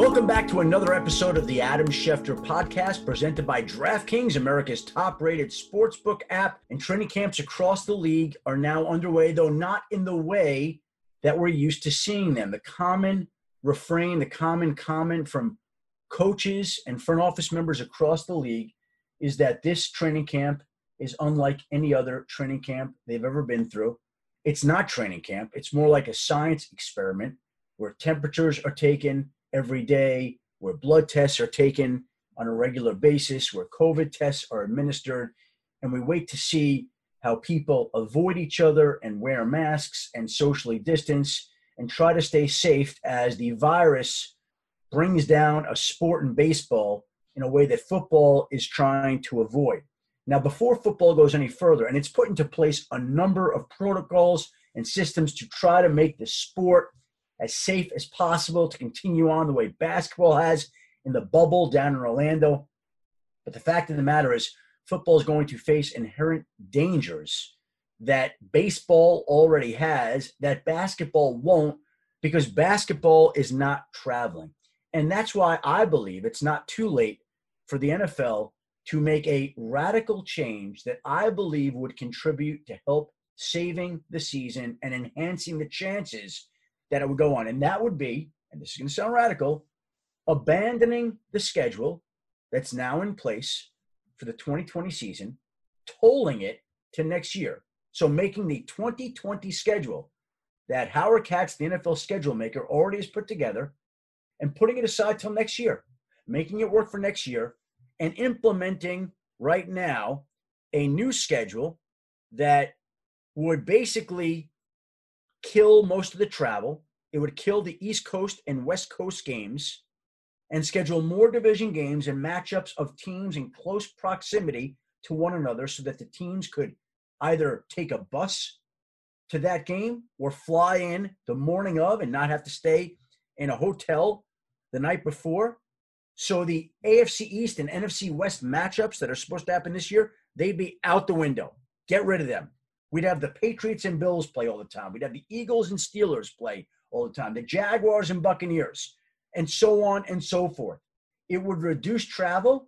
Welcome back to another episode of the Adam Schefter podcast presented by DraftKings, America's top-rated sportsbook app. And training camps across the league are now underway, though not in the way that we're used to seeing them. The common refrain, the common comment from coaches and front office members across the league is that this training camp is unlike any other training camp they've ever been through. It's not training camp. It's more like a science experiment where temperatures are taken every day, where blood tests are taken on a regular basis, where COVID tests are administered, and we wait to see how people avoid each other and wear masks and socially distance and try to stay safe as the virus brings down a sport in baseball in a way that football is trying to avoid. Now, before football goes any further, and it's put into place a number of protocols and systems to try to make the sport as safe as possible to continue on the way basketball has in the bubble down in Orlando. But the fact of the matter is football is going to face inherent dangers that baseball already has, that basketball won't, because basketball is not traveling. And that's why I believe it's not too late for the NFL to make a radical change that I believe would contribute to help saving the season and enhancing the chances that it would go on. And that would be, and this is going to sound radical, abandoning the schedule that's now in place for the 2020 season, tolling it to next year. So making the 2020 schedule that Howard Katz, the NFL schedule maker, already has put together and putting it aside till next year, making it work for next year, and implementing right now a new schedule that would basically kill most of the travel. It would kill the East Coast and West Coast games and schedule more division games and matchups of teams in close proximity to one another so that the teams could either take a bus to that game or fly in the morning of and not have to stay in a hotel the night before. So the AFC East and NFC West matchups that are supposed to happen this year, they'd be out the window. Get rid of them. We'd have the Patriots and Bills play all the time. We'd have the Eagles and Steelers play all the time, the Jaguars and Buccaneers, and so on and so forth. It would reduce travel.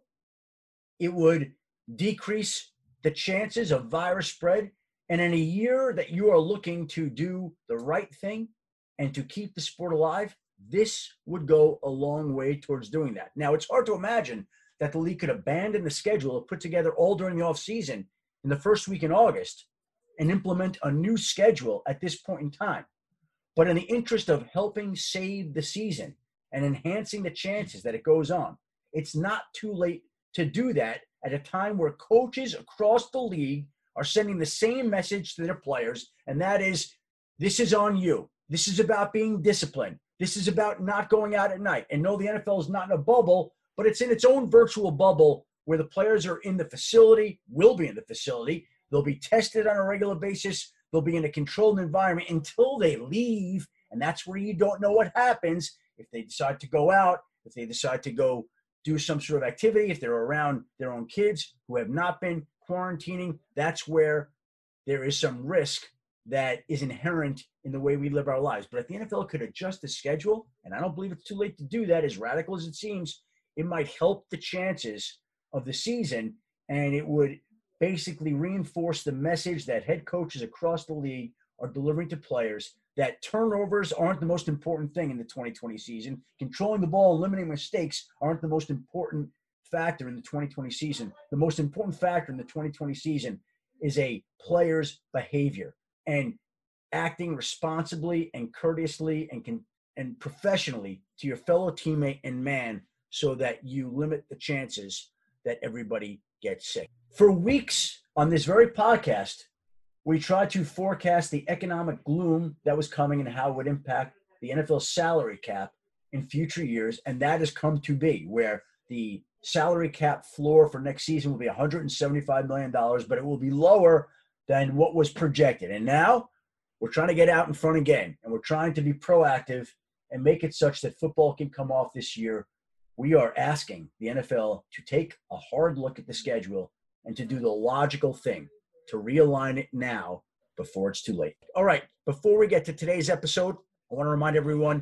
It would decrease the chances of virus spread. And in a year that you are looking to do the right thing and to keep the sport alive, this would go a long way towards doing that. Now, it's hard to imagine that the league could abandon the schedule put together all during the offseason in the first week in August and implement a new schedule at this point in time. But in the interest of helping save the season and enhancing the chances that it goes on, it's not too late to do that at a time where coaches across the league are sending the same message to their players, and that is, this is on you. This is about being disciplined. This is about not going out at night. And no, the NFL is not in a bubble, but it's in its own virtual bubble where the players are in the facility, will be in the facility. They'll be tested on a regular basis. They'll be in a controlled environment until they leave, and that's where you don't know what happens if they decide to go out, if they decide to go do some sort of activity, if they're around their own kids who have not been quarantining. That's where there is some risk that is inherent in the way we live our lives. But if the NFL could adjust the schedule, and I don't believe it's too late to do that, as radical as it seems, it might help the chances of the season, and it would basically reinforce the message that head coaches across the league are delivering to players, that turnovers aren't the most important thing in the 2020 season. Controlling the ball and limiting mistakes aren't the most important factor in the 2020 season. The most important factor in the 2020 season is a player's behavior and acting responsibly and courteously and professionally to your fellow teammate and man so that you limit the chances that everybody gets sick. For weeks on this very podcast, we tried to forecast the economic gloom that was coming and how it would impact the NFL salary cap in future years, and that has come to be, where the salary cap floor for next season will be $175 million, but it will be lower than what was projected. And now we're trying to get out in front again, and we're trying to be proactive and make it such that football can come off this year. We are asking the NFL to take a hard look at the schedule and to do the logical thing, to realign it now before it's too late. All right, before we get to today's episode, I want to remind everyone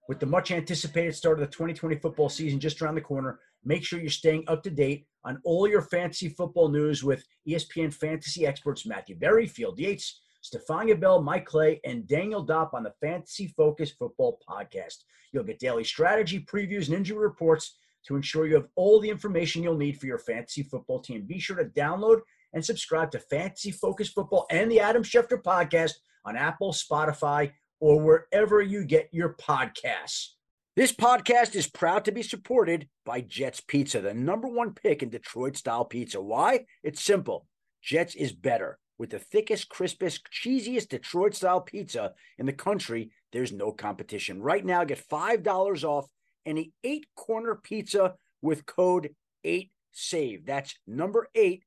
With the much anticipated start of the 2020 football season just around the corner, make sure you're staying up to date on all your fantasy football news with ESPN fantasy experts Matthew Berry, Field Yates, Stefania Bell, Mike Clay, and Daniel Dopp on the Fantasy Focus Football Podcast. You'll get daily strategy, previews, and injury reports to ensure you have all the information you'll need for your fantasy football team. Be sure to download and subscribe to Fantasy Focus Football and the Adam Schefter Podcast on Apple, Spotify, or wherever you get your podcasts. This podcast is proud to be supported by Jets Pizza, the #1 pick in Detroit-style pizza. Why? It's simple. Jets is better. With the thickest, crispest, cheesiest Detroit-style pizza in the country, there's no competition. Right now, get $5 off any 8-corner pizza with code 8SAVE. That's number 8,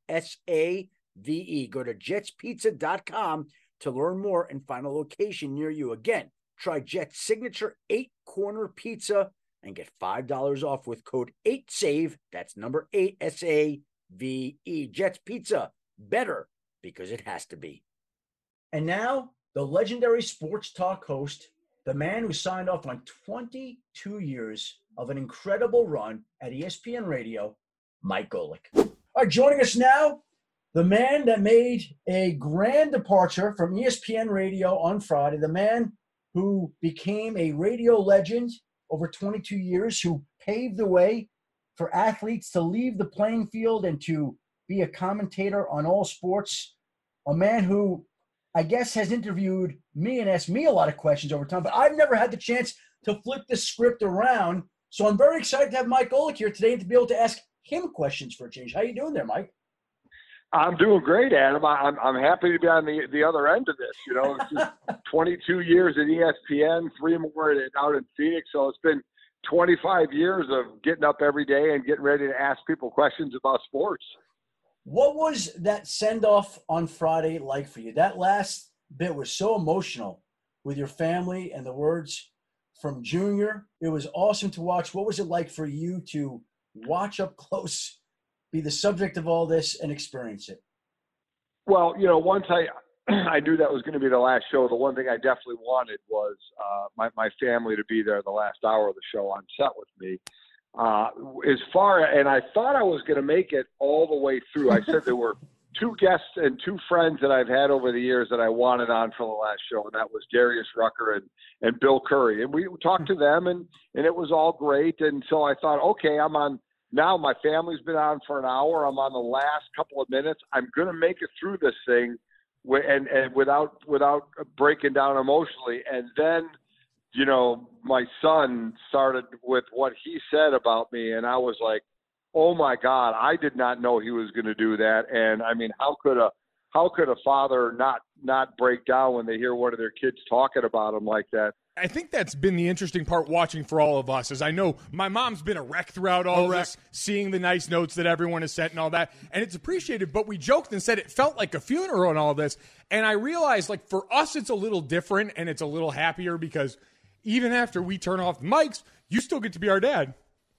SAVE. Go to jetspizza.com to learn more and find a location near you. Again, try Jet's signature 8-corner pizza and get $5 off with code 8SAVE. That's number 8, SAVE. Jet's Pizza, better because it has to be. And now, the legendary sports talk host, the man who signed off on 22 years of an incredible run at ESPN Radio, Mike Golic. All right, joining us now, the man that made a grand departure from ESPN Radio on Friday, the man who became a radio legend over 22 years, who paved the way for athletes to leave the playing field and to be a commentator on all sports, a man who I guess has interviewed me and asked me a lot of questions over time, but I've never had the chance to flip the script around. So I'm very excited to have Mike Golic here today and to be able to ask him questions for a change. How you doing there, Mike? I'm doing great, Adam. I'm happy to be on the other end of this. You know, it's just 22 years at ESPN, 3 more out in Phoenix. So it's been 25 years of getting up every day and getting ready to ask people questions about sports. What was that send-off on Friday like for you? That last bit was so emotional with your family and the words from Junior. It was awesome to watch. What was it like for you to watch up close, be the subject of all this, and experience it? Well, you know, once I knew that was going to be the last show, the one thing I definitely wanted was my family to be there the last hour of the show on set with me. And I thought I was going to make it all the way through. I said there were 2 guests and 2 friends that I've had over the years that I wanted on for the last show, and that was Darius Rucker and Bill Curry. And we talked to them, and it was all great. And so I thought, okay, I'm on now. My family's been on for an hour. I'm on the last couple of minutes. I'm going to make it through this thing and without breaking down emotionally. And then, you know, my son started with what he said about me, and I was like, oh my God, I did not know he was going to do that. And I mean, how could a father not break down when they hear one of their kids talking about him like that? I think that's been the interesting part watching for all of us, is I know my mom's been a wreck throughout all this, seeing the nice notes that everyone has sent and all that, and it's appreciated, but we joked and said it felt like a funeral and all this, and I realized, like, for us it's a little different and it's a little happier because even after we turn off the mics, you still get to be our dad.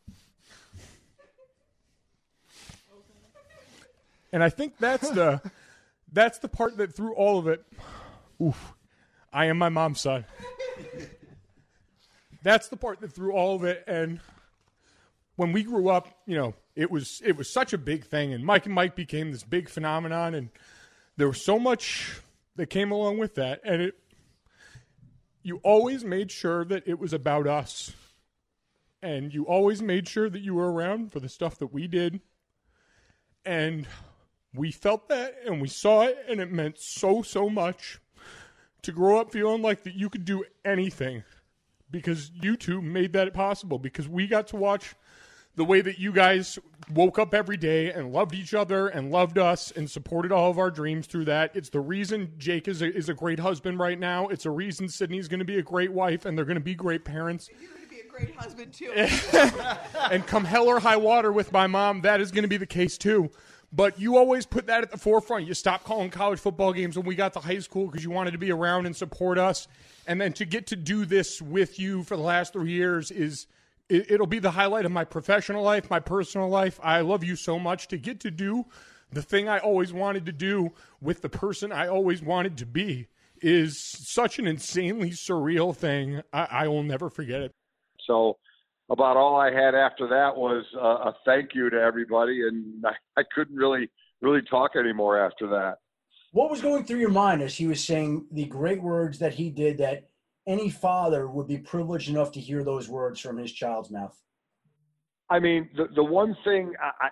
And I think that's the part that through all of it, I am my mom's son. That's the part that through all of it. And when we grew up, you know, it was such a big thing, and Mike became this big phenomenon, and there was so much that came along with that, and you always made sure that it was about us, and you always made sure that you were around for the stuff that we did, and we felt that, and we saw it, and it meant so much to grow up feeling like that you could do anything because you two made that possible, because we got to watch the way that you guys woke up every day and loved each other and loved us and supported all of our dreams through that. It's the reason Jake is a great husband right now. It's a reason Sydney's going to be a great wife, and they're going to be great parents. You're going to be a great husband, too. And come hell or high water with my mom, that is going to be the case, too. But you always put that at the forefront. You stopped calling college football games when we got to high school because you wanted to be around and support us. And then to get to do this with you for the last 3 years it'll be the highlight of my professional life, my personal life. I love you so much. To get to do the thing I always wanted to do with the person I always wanted to be is such an insanely surreal thing. I will never forget it. So about all I had after that was a thank you to everybody, and I couldn't really talk anymore after that. What was going through your mind as he was saying the great words that he did, that any father would be privileged enough to hear those words from his child's mouth? I mean, the one thing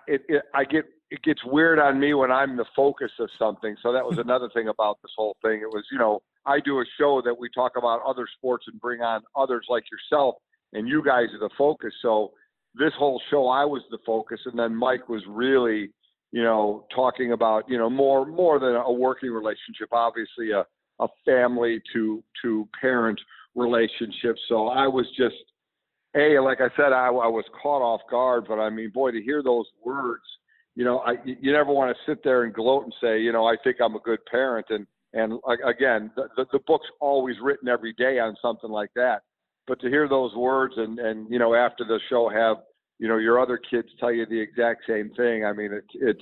it gets weird on me when I'm the focus of something. So that was another thing about this whole thing. It was, I do a show that we talk about other sports and bring on others like yourself, and you guys are the focus. So this whole show, I was the focus, and then Mike was really, talking about, more than a working relationship, obviously a family to parent relationship. So I was just, like I said, I was caught off guard, but I mean, boy, to hear those words, you never want to sit there and gloat and say, I think I'm a good parent. And again, the book's always written every day on something like that. But to hear those words and after the show have, your other kids tell you the exact same thing. I mean,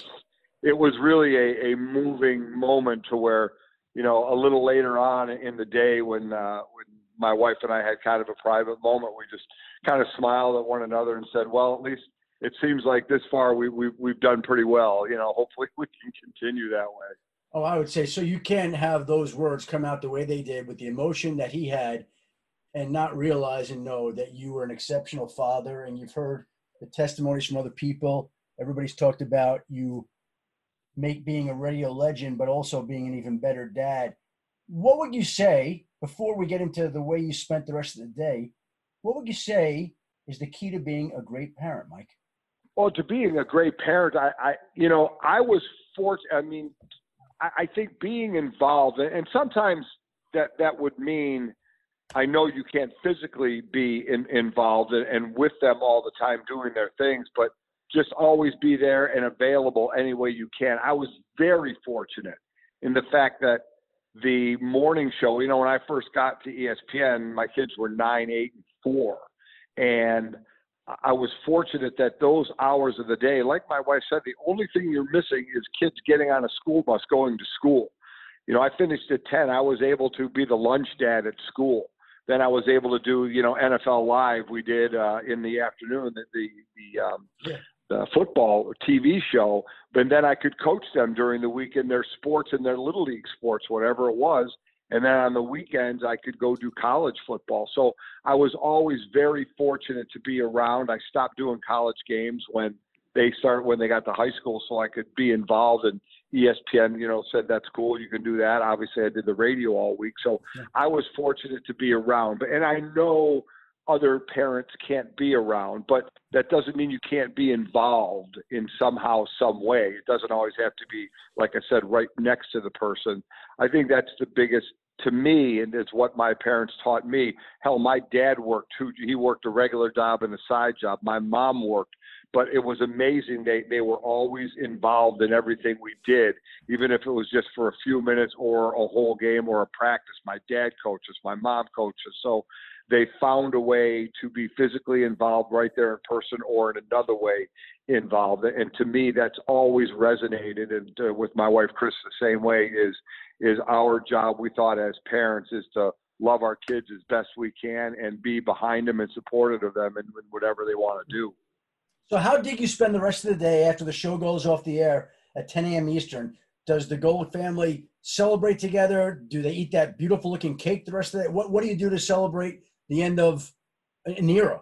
it was really a moving moment to where, a little later on in the day when my wife and I had kind of a private moment, we just kind of smiled at one another and said, well, at least it seems like this far we've done pretty well. Hopefully we can continue that way. Oh, I would say so. You can't have those words come out the way they did with the emotion that he had and not realize and know that you were an exceptional father. And you've heard the testimonies from other people. Everybody's talked about you being a radio legend, but also being an even better dad. What would you say, before we get into the way you spent the rest of the day, what would you say is the key to being a great parent, Mike? Well, to being a great parent, I was fortunate. I mean, I think being involved, and sometimes that would mean, I know you can't physically be involved and with them all the time doing their things, but just always be there and available any way you can. I was very fortunate in the fact that the morning show, when I first got to ESPN, my kids were 9, 8, and 4. And I was fortunate that those hours of the day, like my wife said, the only thing you're missing is kids getting on a school bus going to school. I finished at 10. I was able to be the lunch dad at school. Then I was able to do, NFL Live. We did in the afternoon, the football TV show. But then I could coach them during the week in their sports and their little league sports, whatever it was. And then on the weekends, I could go do college football. So I was always very fortunate to be around. I stopped doing college games when they got to high school, so I could be involved. And ESPN, said, that's cool, you can do that. Obviously, I did the radio all week. So I was fortunate to be around. And I know other parents can't be around, but that doesn't mean you can't be involved in somehow, some way. It doesn't always have to be, like I said, right next to the person. I think that's the biggest, to me, and it's what my parents taught me. Hell, my dad worked too. He worked a regular job and a side job. My mom worked. But it was amazing. They were always involved in everything we did, even if it was just for a few minutes or a whole game or a practice. My dad coaches, my mom coaches. So they found a way to be physically involved right there in person or in another way involved. And to me, that's always resonated. And with my wife, Chris, the same way is our job, we thought as parents, is to love our kids as best we can and be behind them and supportive of them in whatever they want to do. So how did you spend the rest of the day after the show goes off the air at 10 a.m. Eastern? Does the Gold family celebrate together? Do they eat that beautiful looking cake the rest of the day? What do you do to celebrate the end of an era?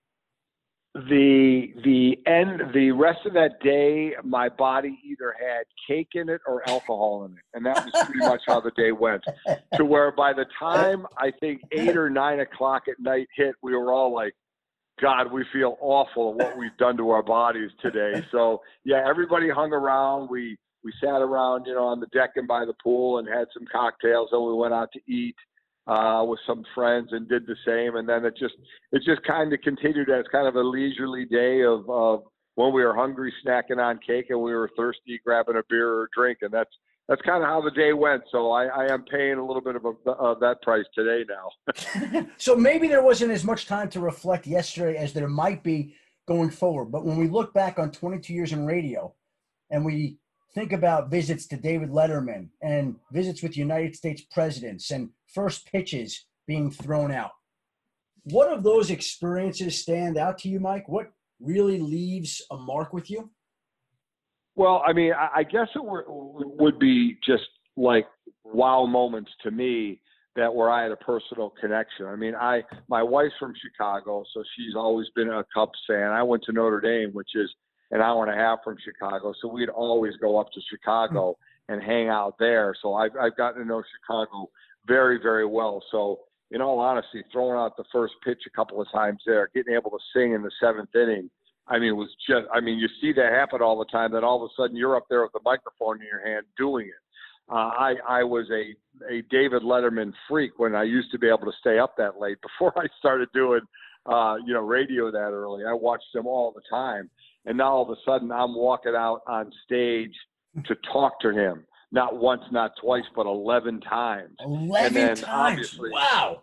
The rest of that day, my body either had cake in it or alcohol in it. And that was pretty much how the day went. To where by the time I think 8 or 9 o'clock at night hit, we were all like, God, we feel awful at what we've done to our bodies today. So yeah, everybody hung around. We sat around, on the deck and by the pool and had some cocktails. Then we went out to eat with some friends and did the same. And then it just kind of continued as kind of a leisurely day of when we were hungry, snacking on cake, and we were thirsty, grabbing a beer or a drink. And that's kind of how the day went. So I am paying a little bit of that price today now. So maybe there wasn't as much time to reflect yesterday as there might be going forward. But when we look back on 22 years in radio and we think about visits to David Letterman and visits with United States presidents and first pitches being thrown out, What of those experiences stand out to you, Mike? What really leaves a mark with you? Well, I mean, I guess it would be just like wow moments to me that where I had a personal connection. I mean, my wife's from Chicago, so she's always been a Cubs fan. I went to Notre Dame, which is an hour and a half from Chicago, so we'd always go up to Chicago and hang out there. So I've gotten to know Chicago very, very well. So in all honesty, throwing out the first pitch a couple of times there, getting able to sing in the seventh inning, I mean, it was just, I mean, you see that happen all the time, that all of a sudden you're up there with the microphone in your hand doing it. I was a David Letterman freak when I used to be able to stay up that late before I started doing, radio that early. I watched him all the time. And now all of a sudden I'm walking out on stage to talk to him. Not once, not twice, but 11 times. 11 times? Wow.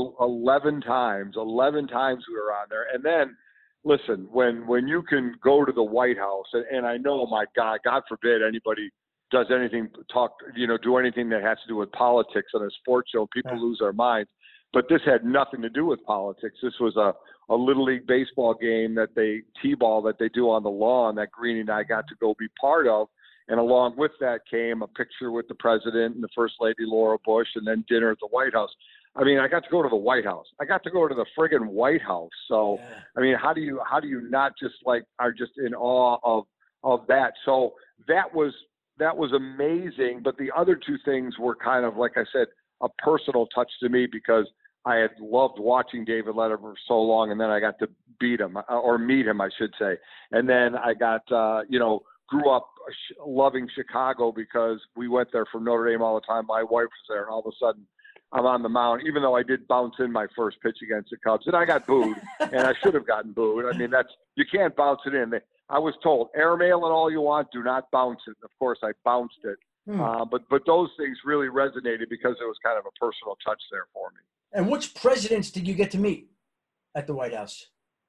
11 times. 11 times we were on there. And then, listen, when you can go to the White House, and I know, my God forbid anybody does anything, do anything that has to do with politics on a sports show, people lose their minds. But this had nothing to do with politics. This was a Little League baseball game T-ball that they do on the lawn that Greeny and I got to go be part of. And along with that came a picture with the president and the First Lady, Laura Bush, and then dinner at the White House. I mean, I got to go to the White House. I got to go to the friggin' White House. So, I mean, how do you not just are just in awe of that? So that was amazing. But the other two things were kind of, like I said, a personal touch to me, because I had loved watching David Letterman for so long, and then I got to meet him, I should say. And then I got, grew up loving Chicago because we went there from Notre Dame all the time. My wife was there, and all of a sudden I'm on the mound, even though I did bounce in my first pitch against the Cubs, and I got booed, and I should have gotten booed. I mean, you can't bounce it in. I was told, airmail it all you want, do not bounce it. Of course, I bounced it. But those things really resonated because it was kind of a personal touch there for me. And which presidents did you get to meet at the White House?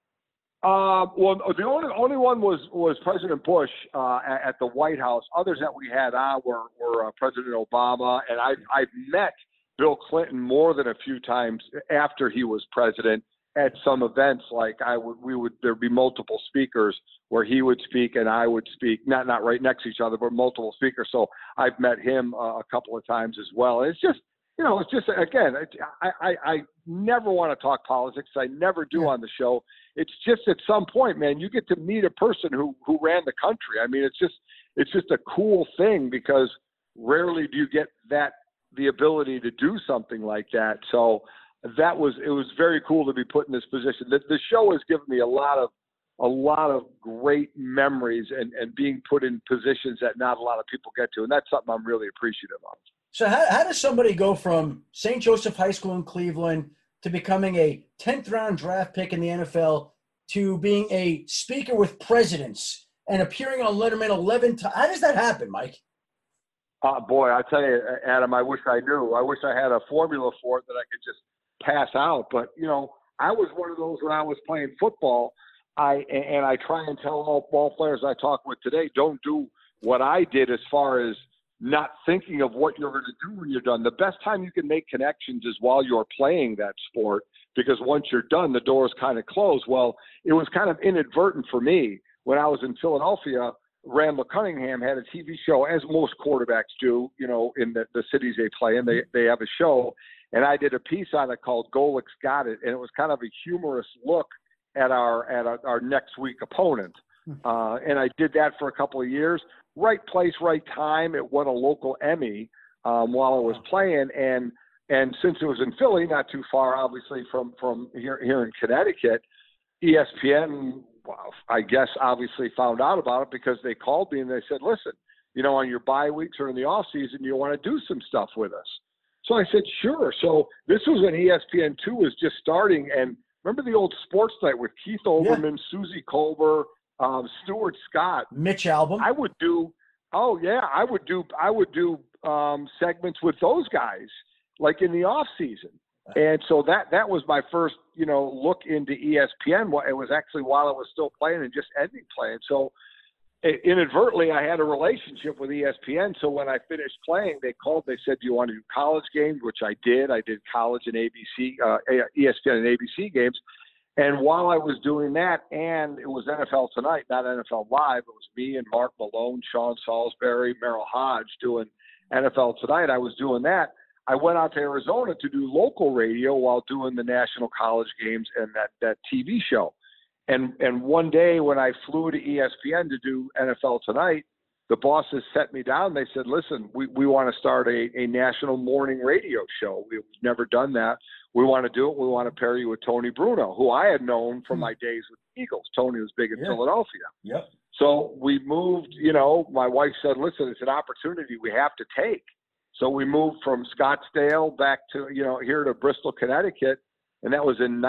Well, the only one was President Bush at the White House. Others that we had on were President Obama, and I've met Bill Clinton more than a few times after he was president at some events. Like there'd be multiple speakers where he would speak and I would speak, not right next to each other, but multiple speakers. So I've met him a couple of times as well. And it's just, again, I never want to talk politics. I never do on the show. It's just at some point, man, you get to meet a person who ran the country. I mean, it's just a cool thing, because rarely do you get the ability to do something like that. So it was very cool to be put in this position. The show has given me a lot of great memories and being put in positions that not a lot of people get to. And that's something I'm really appreciative of. So how does somebody go from St. Joseph High School in Cleveland to becoming a 10th round draft pick in the NFL to being a speaker with presidents and appearing on Letterman 11 times? How does that happen, Mike? Boy, I tell you, Adam, I wish I knew. I wish I had a formula for it that I could just pass out. But, I was one of those when I was playing football. I try and tell all ball players I talk with today, don't do what I did as far as not thinking of what you're going to do when you're done. The best time you can make connections is while you're playing that sport, because once you're done, the doors kind of close. Well, it was kind of inadvertent for me. When I was in Philadelphia, Randall Cunningham had a TV show, as most quarterbacks do, in the cities they play in. They have a show, and I did a piece on it called Golic's Got It, and it was kind of a humorous look at our next week opponent. And I did that for a couple of years. Right place, right time. It won a local Emmy while I was playing, and since it was in Philly, not too far, obviously from here in Connecticut, ESPN, I guess, obviously found out about it, because they called me and they said, listen, on your bye weeks or in the off season, you want to do some stuff with us. So I said, sure. So this was when ESPN2 was just starting, and remember the old Sports Night with Keith Olbermann, Susie Colbert, Stuart Scott, Mitch Albom. I would do segments with those guys, like in the off season. And so that was my first, look into ESPN. It was actually while I was still playing and just ending playing. So inadvertently, I had a relationship with ESPN. So when I finished playing, they called. They said, "Do you want to do college games?" Which I did. I did college and ABC, ESPN and ABC games. And while I was doing that, and it was NFL Tonight, not NFL Live, it was me and Mark Malone, Sean Salisbury, Merrill Hodge doing NFL Tonight. I was doing that. I went out to Arizona to do local radio while doing the national college games and that TV show. And one day when I flew to ESPN to do NFL Tonight, the bosses set me down. They said, "Listen, we want to start a national morning radio show. We've never done that. We want to do it. We want to pair you with Tony Bruno, who I had known from my days with the Eagles. Tony was big in Philadelphia." Yep. So we moved, my wife said, "Listen, it's an opportunity we have to take." So we moved from Scottsdale back to, here to Bristol, Connecticut. And that was in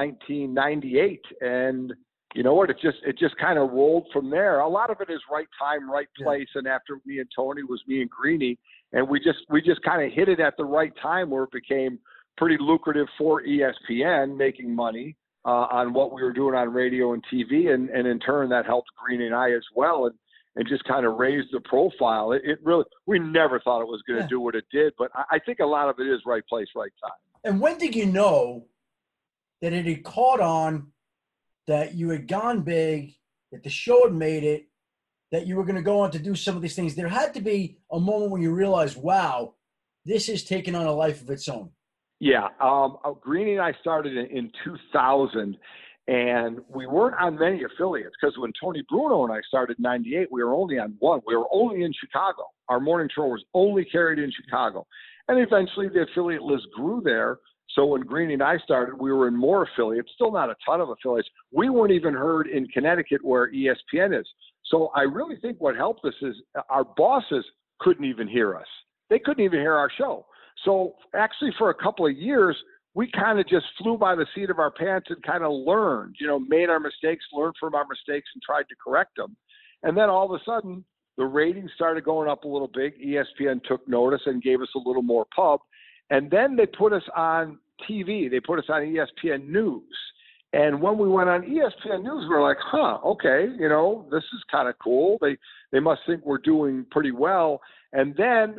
1998. And you know what? It just kind of rolled from there. A lot of it is right time, right place. And after me and Tony was me and Greeny. And we just kind of hit it at the right time where it became pretty lucrative for ESPN, making money on what we were doing on radio and TV. And in turn, that helped Greeny and I as well. And just kind of raised the profile. It really, we never thought it was going to do what it did. But I think a lot of it is right place, right time. And when did you know that it had caught on, that you had gone big, that the show had made it, that you were going to go on to do some of these things? There had to be a moment when you realized, wow, this is taking on a life of its own. Yeah. Greeny and I started in 2000, and we weren't on many affiliates because when Tony Bruno and I started in 98, we were only on one. We were only in Chicago. Our morning show was only carried in Chicago. And eventually the affiliate list grew there. So when Greeny and I started, we were in more affiliates, still not a ton of affiliates. We weren't even heard in Connecticut where ESPN is. So I really think what helped us is our bosses couldn't even hear us. They couldn't even hear our show. So actually for a couple of years, we kind of just flew by the seat of our pants and kind of learned, made our mistakes, learned from our mistakes and tried to correct them. And then all of a sudden, the ratings started going up a little big. ESPN took notice and gave us a little more pub. And then they put us on TV. They put us on ESPN News. And when we went on ESPN News, we were like, okay, this is kind of cool. They must think we're doing pretty well. And then,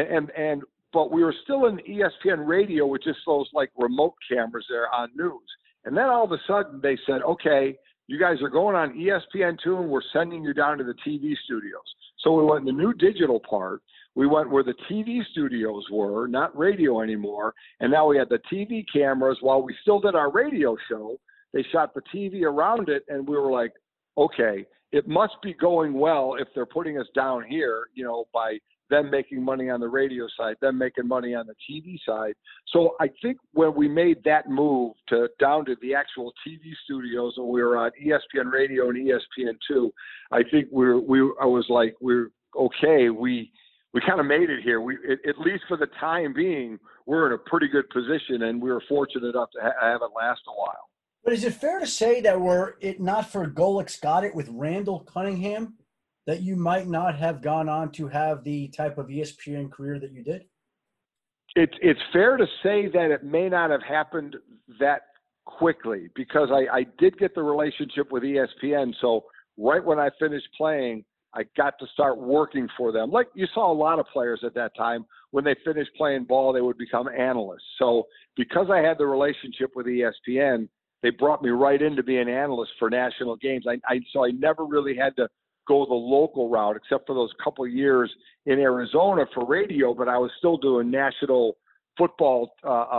but we were still in ESPN Radio with just those like remote cameras there on news. And then all of a sudden they said, okay, you guys are going on ESPN2 and we're sending you down to the TV studios. So we went in the new digital part. We went where the TV studios were, not radio anymore. And now we had the TV cameras while we still did our radio show. They shot the TV around it. And we were like, okay, it must be going well if they're putting us down here, by them making money on the radio side, them making money on the TV side. So I think when we made that move down to the actual TV studios and we were on ESPN Radio and ESPN2, I think I was like, we're okay. We kind of made it here. At least for the time being, we're in a pretty good position, and we were fortunate enough to have it last a while. But is it fair to say that were it not for Golic got it with Randall Cunningham, that you might not have gone on to have the type of ESPN career that you did? It's fair to say that it may not have happened that quickly because I did get the relationship with ESPN. So right when I finished playing, I got to start working for them. Like you saw a lot of players at that time, when they finished playing ball, they would become analysts. So because I had the relationship with ESPN, they brought me right in to be an analyst for national games. So I never really had to go the local route, except for those couple of years in Arizona for radio, but I was still doing national football,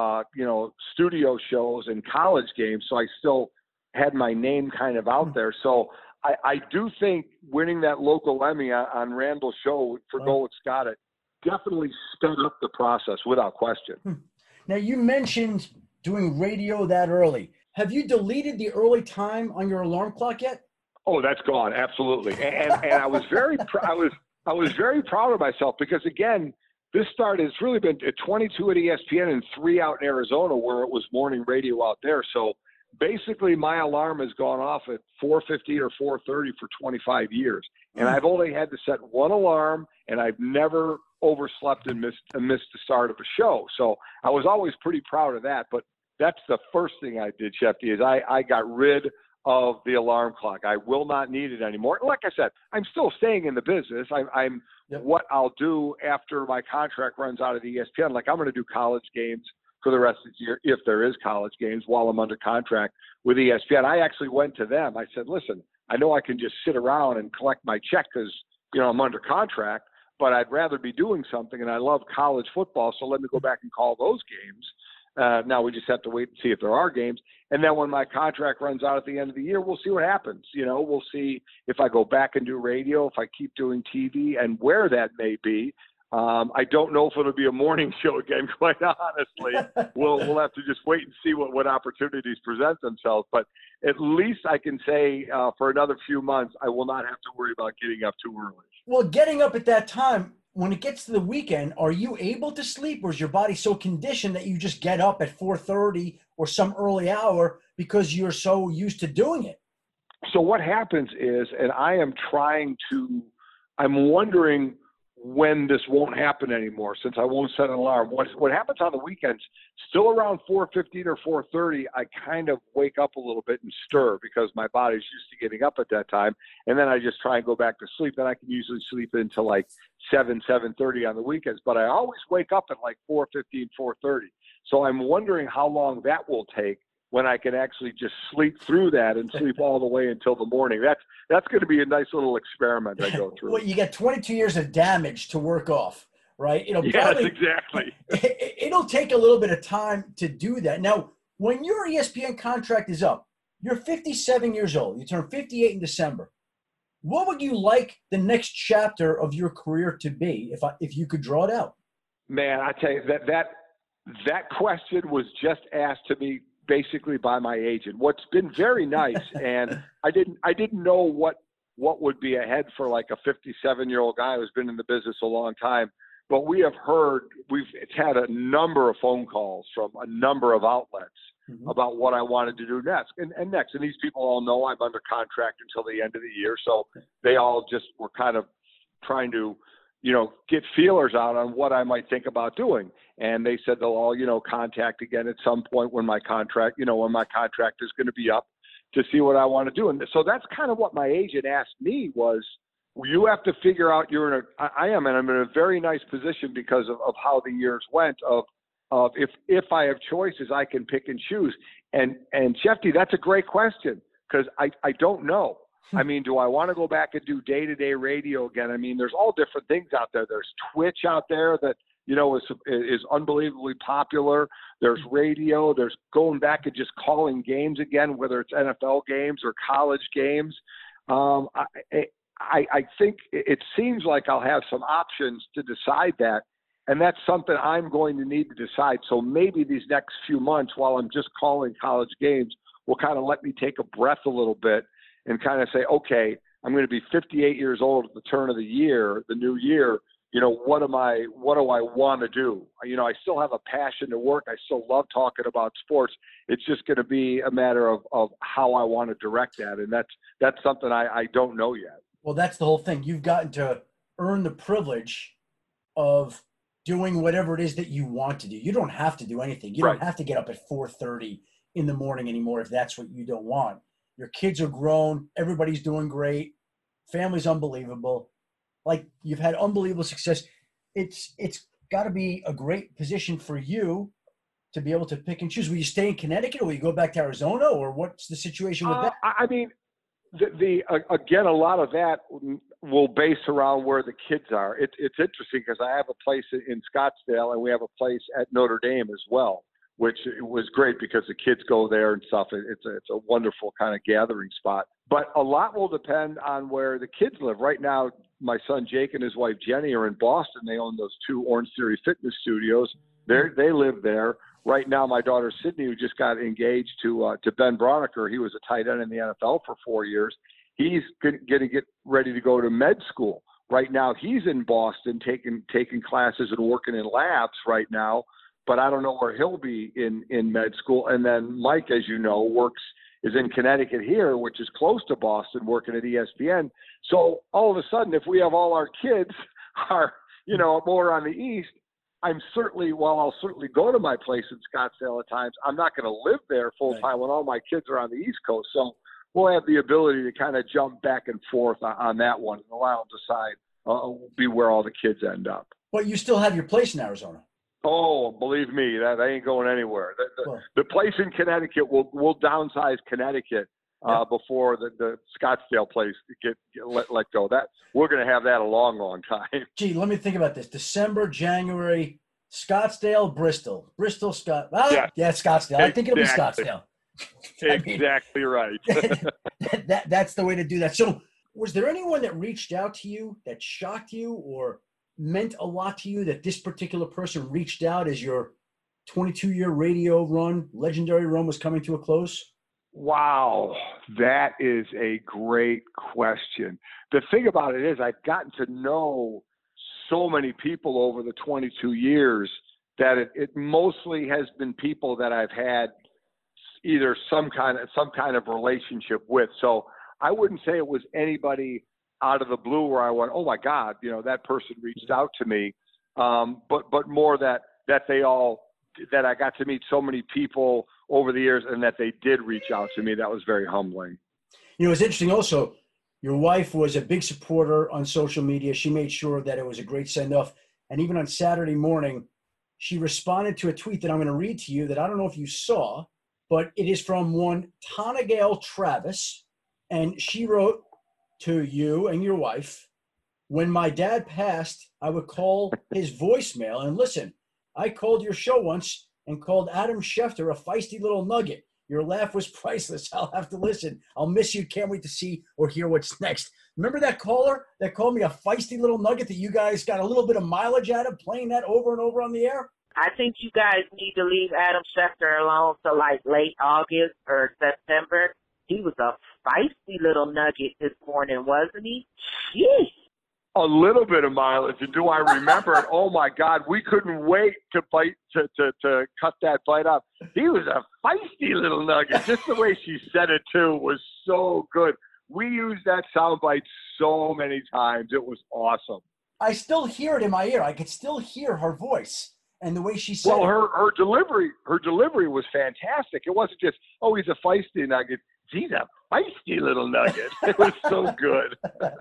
studio shows and college games. So I still had my name kind of out there. So I do think winning that local Emmy on Randall's show for Golic Got It definitely sped up the process without question. Now, you mentioned doing radio that early. Have you deleted the early time on your alarm clock yet? Oh, that's gone. Absolutely. And I was very I was very proud of myself because, again, this started, it's really been 22 at ESPN and 3 out in Arizona where it was morning radio out there. So basically my alarm has gone off at 4:50 or 4:30 for 25 years. And I've only had to set one alarm, and I've never overslept and missed the start of a show. So I was always pretty proud of that. But that's the first thing I did, Shefty, is I got rid of the alarm clock. I will not need it anymore. Like I said, I'm still staying in the business. I'm Yep. What I'll do after my contract runs out of the ESPN, like I'm going to do college games for the rest of the year, if there is college games while I'm under contract with ESPN. I actually went to them. I said, listen, I know I can just sit around and collect my check because, I'm under contract, but I'd rather be doing something, and I love college football, so let me go back and call those games. Now we just have to wait and see if there are games. And then when my contract runs out at the end of the year, we'll see what happens. We'll see if I go back and do radio, if I keep doing TV, and where that may be. I don't know if it'll be a morning show again, quite honestly. We'll have to just wait and see what opportunities present themselves. But at least I can say for another few months, I will not have to worry about getting up too early. Well, getting up at that time, when it gets to the weekend, are you able to sleep, or is your body so conditioned that you just get up at 4:30 or some early hour because you're so used to doing it? So what happens is, and I'm wondering when this won't happen anymore, since I won't set an alarm. What happens on the weekends, still around 4:15 or 4:30, I kind of wake up a little bit and stir because my body's used to getting up at that time. And then I just try and go back to sleep. And I can usually sleep until like 7:30 on the weekends. But I always wake up at like 4:15, 4:30. So I'm wondering how long that will take when I can actually just sleep through that and sleep all the way until the morning. That's going to be a nice little experiment I go through. Well, you got 22 years of damage to work off, right? Yes, exactly. It'll take a little bit of time to do that. Now, when your ESPN contract is up, you're 57 years old. You turn 58 in December. What would you like the next chapter of your career to be if you could draw it out? Man, I tell you, that question was just asked to me basically by my agent. What's been very nice, and I didn't know what would be ahead for like a 57-year-old guy who's been in the business a long time. But we've had a number of phone calls from a number of outlets about what I wanted to do next. And these people all know I'm under contract until the end of the year. So they all just were kind of trying to, get feelers out on what I might think about doing. And they said they'll all, contact again at some point when my contract is going to be up to see what I want to do. And so that's kind of what my agent asked me was, you have to figure out I'm in a very nice position because of how the years went of if I have choices, I can pick and choose. And Shefty, that's a great question because I don't know. I mean, do I want to go back and do day-to-day radio again? I mean, there's all different things out there. There's Twitch out there that, is unbelievably popular. There's radio. There's going back and just calling games again, whether it's NFL games or college games. I think it seems like I'll have some options to decide that. And that's something I'm going to need to decide. So maybe these next few months while I'm just calling college games will kind of let me take a breath a little bit and kind of say, okay, I'm going to be 58 years old at the turn of the year, the new year. What do I want to do? I still have a passion to work. I still love talking about sports. It's just going to be a matter of how I want to direct that. And that's something I don't know yet. Well, that's the whole thing. You've gotten to earn the privilege of doing whatever it is that you want to do. You don't have to do anything. You don't have to get up at 4:30 in the morning anymore if that's what you don't want. Your kids are grown. Everybody's doing great. Family's unbelievable. Like, you've had unbelievable success. It's got to be a great position for you to be able to pick and choose. Will you stay in Connecticut, or will you go back to Arizona, or what's the situation with that? I mean, again, a lot of that will base around where the kids are. It's interesting because I have a place in Scottsdale and we have a place at Notre Dame as well, which was great because the kids go there and stuff. It's a wonderful kind of gathering spot. But a lot will depend on where the kids live. Right now, my son Jake and his wife Jenny are in Boston. They own those 2 Orange Theory fitness studios. They live there. Right now, my daughter Sydney, who just got engaged to Ben Broniker, he was a tight end in the NFL for 4 years. He's going to get ready to go to med school. Right now, he's in Boston taking classes and working in labs right now. But I don't know where he'll be in med school. And then Mike, as you know, is in Connecticut here, which is close to Boston, working at ESPN. So all of a sudden, if we have all our kids are, more on the East, I'll certainly go to my place in Scottsdale at times, I'm not going to live there full time when all my kids are on the East Coast. So we'll have the ability to kind of jump back and forth on that one and allow them to decide be where all the kids end up. But you still have your place in Arizona. Oh, believe me, that ain't going anywhere. The place in Connecticut, we'll downsize Connecticut before the Scottsdale place get let go. That we're going to have that a long, long time. Gee, let me think about this. December, January, Scottsdale, Bristol, Scott. Yeah, Scottsdale. I think it'll be Scottsdale. Exactly right. That's the way to do that. So, was there anyone that reached out to you that shocked you or meant a lot to you that this particular person reached out as your 22-year radio run, legendary run, was coming to a close? Wow, that is a great question. The thing about it is I've gotten to know so many people over the 22 years that it mostly has been people that I've had either some kind of relationship with. So I wouldn't say it was anybody out of the blue where I went, oh my God, that person reached out to me. But more that I got to meet so many people over the years and that they did reach out to me. That was very humbling. It's interesting also, your wife was a big supporter on social media. She made sure that it was a great send off. And even on Saturday morning, she responded to a tweet that I'm going to read to you that I don't know if you saw, but it is from one Tonagale Travis. And she wrote to you and your wife, when my dad passed, I would call his voicemail and listen. I called your show once and called Adam Schefter a feisty little nugget. Your laugh was priceless. I'll have to listen. I'll miss you. Can't wait to see or hear what's next. Remember that caller that called me a feisty little nugget that you guys got a little bit of mileage out of playing that over and over on the air? I think you guys need to leave Adam Schefter alone till like late August or September. He was a feisty little nugget this morning, wasn't he? Jeez. A little bit of mileage, and do I remember it? Oh my God, we couldn't wait to cut that bite up. He was a feisty little nugget. Just the way she said it too was so good. We used that soundbite so many times. It was awesome. I still hear it in my ear. I could still hear her voice and the way she said it. Well, her delivery was fantastic. It wasn't just, oh, he's a feisty nugget. He's a feisty little nugget. It was so good.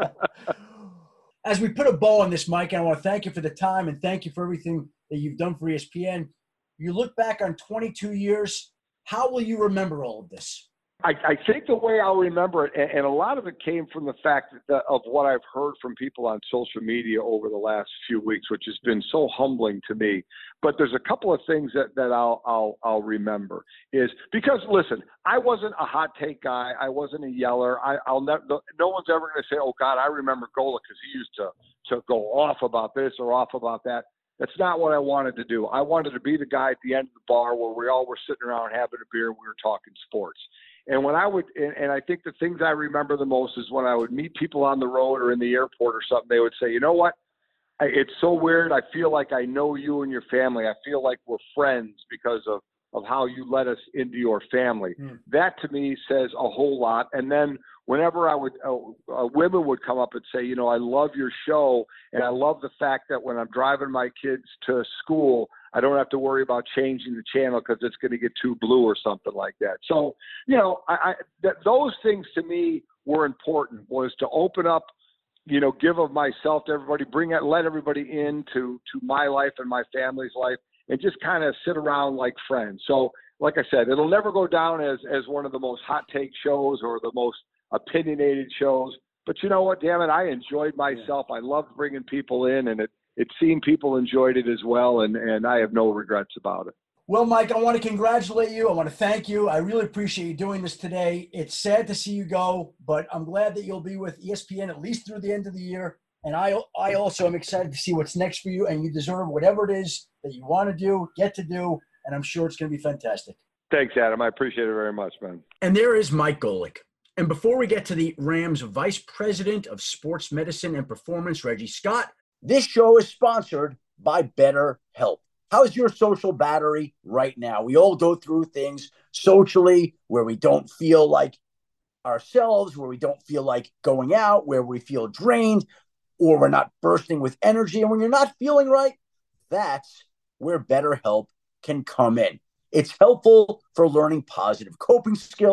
As we put a bow on this, Mike, and I want to thank you for the time and thank you for everything that you've done for ESPN. You look back on 22 years, how will you remember all of this? I think the way I'll remember it, and a lot of it came from the fact of what I've heard from people on social media over the last few weeks, which has been so humbling to me. But there's a couple of things that I'll remember is because, listen, I wasn't a hot take guy. I wasn't a yeller. I'll never. No one's ever going to say, "Oh God, I remember Golic because he used to go off about this or off about that." That's not what I wanted to do. I wanted to be the guy at the end of the bar where we all were sitting around having a beer and we were talking sports. And when I would, and I think the things I remember the most is when I would meet people on the road or in the airport or something, they would say, you know what? It's so weird. I feel like I know you and your family. I feel like we're friends because of how you let us into your family. That to me says a whole lot. And then whenever I would, women would come up and say, you know, I love your show. And I love the fact that when I'm driving my kids to school, I don't have to worry about changing the channel because it's going to get too blue or something like that. So, you know, those things to me were important, was to open up, you know, give of myself to everybody, let everybody into my life and my family's life, and just kind of sit around like friends. So, like I said, it'll never go down as one of the most hot take shows or the most opinionated shows. But you know what, damn it, I enjoyed myself. I loved bringing people in, and it seemed people enjoyed it as well, and I have no regrets about it. Well, Mike, I want to congratulate you. I want to thank you. I really appreciate you doing this today. It's sad to see you go, but I'm glad that you'll be with ESPN at least through the end of the year. And I also am excited to see what's next for you, and you deserve whatever it is that you want to do, get to do, and I'm sure it's going to be fantastic. Thanks, Adam. I appreciate it very much, man. And there is Mike Golic. And before we get to the Rams Vice President of Sports Medicine and Performance, Reggie Scott, this show is sponsored by BetterHelp. How's your social battery right now? We all go through things socially where we don't feel like ourselves, where we don't feel like going out, where we feel drained, or we're not bursting with energy. And when you're not feeling right, that's where BetterHelp can come in. It's helpful for learning positive coping skills,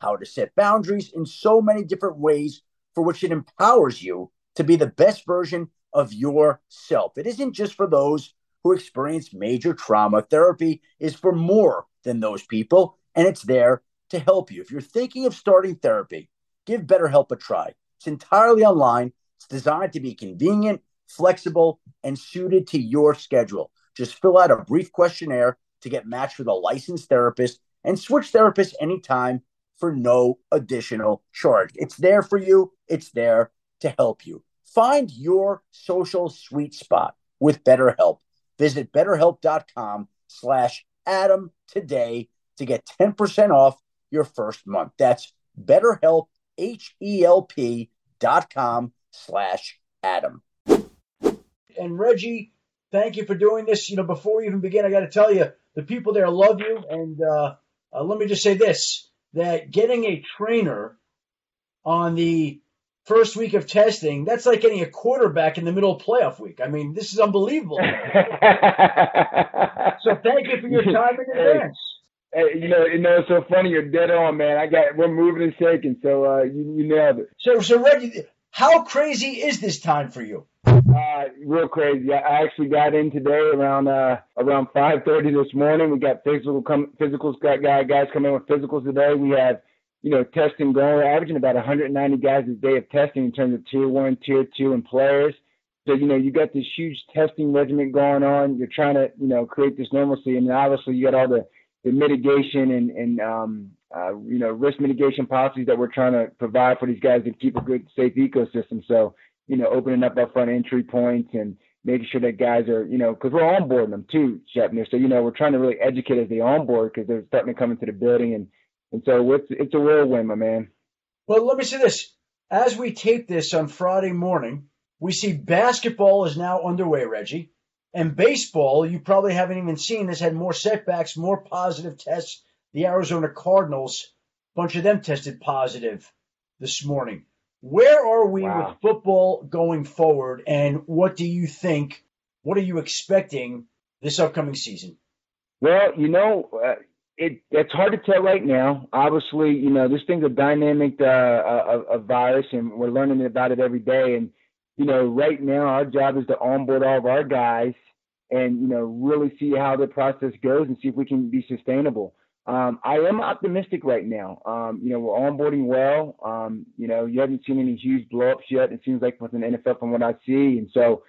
how to set boundaries in so many different ways for which it empowers you to be the best version of yourself. It isn't just for those who experience major trauma. Therapy is for more than those people, and it's there to help you. If you're thinking of starting therapy, give BetterHelp a try. It's entirely online. It's designed to be convenient, flexible, and suited to your schedule. Just fill out a brief questionnaire to get matched with a licensed therapist and switch therapists anytime for no additional charge. It's there for you. It's there to help you. Find your social sweet spot with BetterHelp. Visit BetterHelp.com/Adam today to get 10% off your first month. That's BetterHelp, HELP.com/Adam. And Reggie, thank you for doing this. Before we even begin, I got to tell you, the people there love you. And let me just say this, that getting a trainer on the first week of testing, that's like getting a quarterback in the middle of playoff week. I mean, this is unbelievable. So thank you for your time in advance. Hey, it's so funny. You're dead on, man. We're moving and shaking, so you nailed it. So Reggie, how crazy is this time for you? Real crazy. I actually got in today around 5:30 this morning. We got physicals. Got guys coming in with physicals today. We have testing going. We're averaging about 190 guys a day of testing in terms of tier 1, tier 2, and players. So you got this huge testing regimen going on. You're trying to create this normalcy, and obviously you got all the mitigation and risk mitigation policies that we're trying to provide for these guys to keep a good, safe ecosystem. So, opening up our front entry points and making sure that guys are, because we're onboarding them too, Shepner. So, we're trying to really educate as they onboard because they're starting to come into the building. And so it's a whirlwind, my man. Well, let me say this. As we tape this on Friday morning, we see basketball is now underway, Reggie. And baseball, you probably haven't even seen, has had more setbacks, more positive tests. The Arizona Cardinals, a bunch of them tested positive this morning. Where are we with football going forward, and what do you think? What are you expecting this upcoming season? Well, it's hard to tell right now. Obviously, this thing's a dynamic a virus, and we're learning about it every day. And right now our job is to onboard all of our guys and really see how the process goes and see if we can be sustainable. I am optimistic right now. We're onboarding well. You haven't seen any huge blowups yet. It seems like with an NFL from what I see. And so,